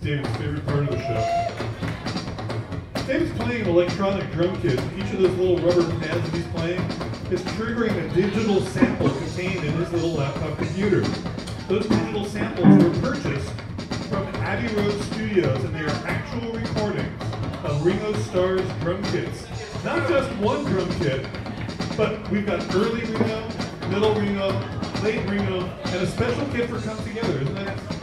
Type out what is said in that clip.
David's favorite part of the show. David's playing an electronic drum kit. Each of those little rubber pads that he's playing is triggering a digital sample contained in his little laptop computer. Those digital samples were purchased from Abbey Road Studios, and they are actual recordings of Ringo Starr's drum kits. Not just one drum kit, but we've got early Ringo, middle Ringo, late Ringo, and a special kit for Come Together, isn't that